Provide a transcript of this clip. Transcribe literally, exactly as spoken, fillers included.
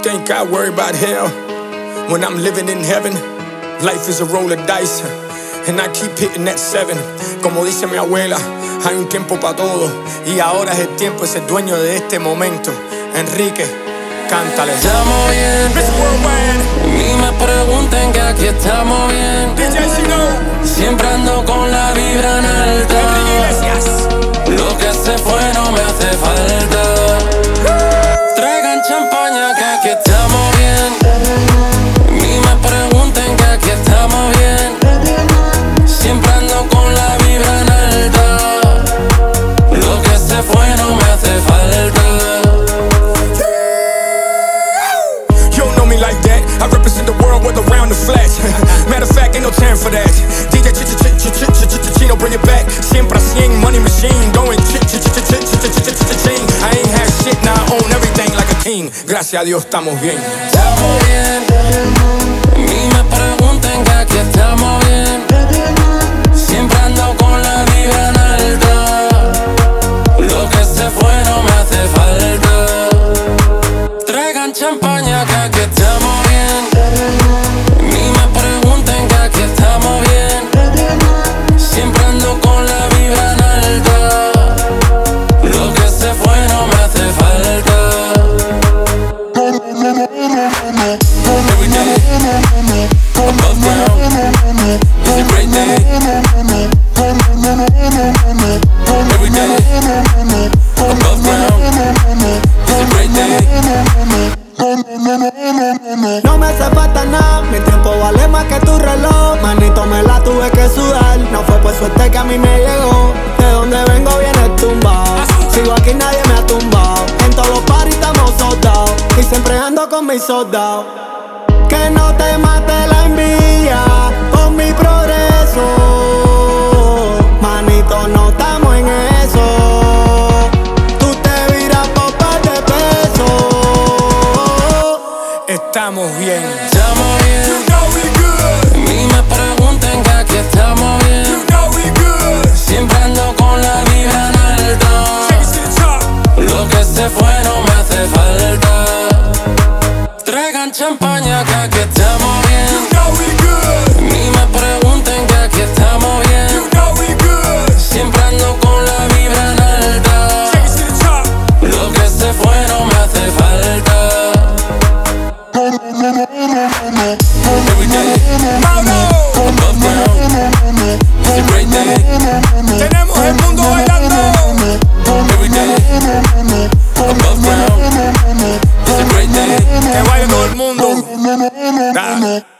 think I worry about hell when I'm living in heaven? Life is a roll of dice, and I keep hitting that seven. Como dice mi abuela, hay un tiempo para todo, y ahora es el tiempo, es el dueño de este momento. Enrique, cántale. Estamos bien, ni me pregunten que aquí estamos bien. Siempre ando con la vibra en alta. Lo que se fue no me hace falta. Traigan champaña que aquí estamos bien. Ni me pregunten que aquí estamos bien. Siempre ando con la vibra en alta. Lo que se fue no me hace falta. You don't know me like that. I represent the world with around the flash. Matter of fact, ain't no time for that. D J Chino, bring it back. Siempre a cien, money machine, going ch-ch-ch-ch-ch-ch-ch-ch-ch-ch-ch-ch-ch-ch. I ain't had shit, now I own everything like a king. Gracias a Dios estamos bien. Estamos bien, ni me pregunten que aquí estamos bien. Siempre ando con la vibra en alta. Lo que se fue no me hace falta. Traigan champaña que aquí estamos bien. Ni me pregunten que aquí estamos bien. Siempre ando con la vibra en alta. Lo que se fue no me hace falta. Every day, above ground, is a great day. Every day, above ground, is a great day. No me hace falta nada, mi tiempo vale más que tu reloj. Manito, me la tuve que sudar, no fue por suerte que a mí me llegó. De donde vengo viene tumbado, sigo aquí nadie me ha tumbado. En todos los parties estamos soldados, y siempre ando con mis soldados. Que no te mate la envidia con mi progreso. Manito, no estamos en eso. Tú te viras por par de pesos. Estamos bien. Estamos bien. You know we good. Ni me pregunten que aquí estamos bien. You know we good. Siempre ando con la vibra en alta. Take it to the top. Lo que se fue no me hace falta. Traigan champaña que aquí estamos bien. You know we good. Ni me pregunten que aquí estamos bien. You know we good. Siempre ando con la vibra en alta. Take it to the top. Lo que se fue no me hace falta. Every day, Mauro, above ground, is a great day. tenemos el mundo bailando. Every day, above ground, is a great day. Que baile todo el mundo. Dale.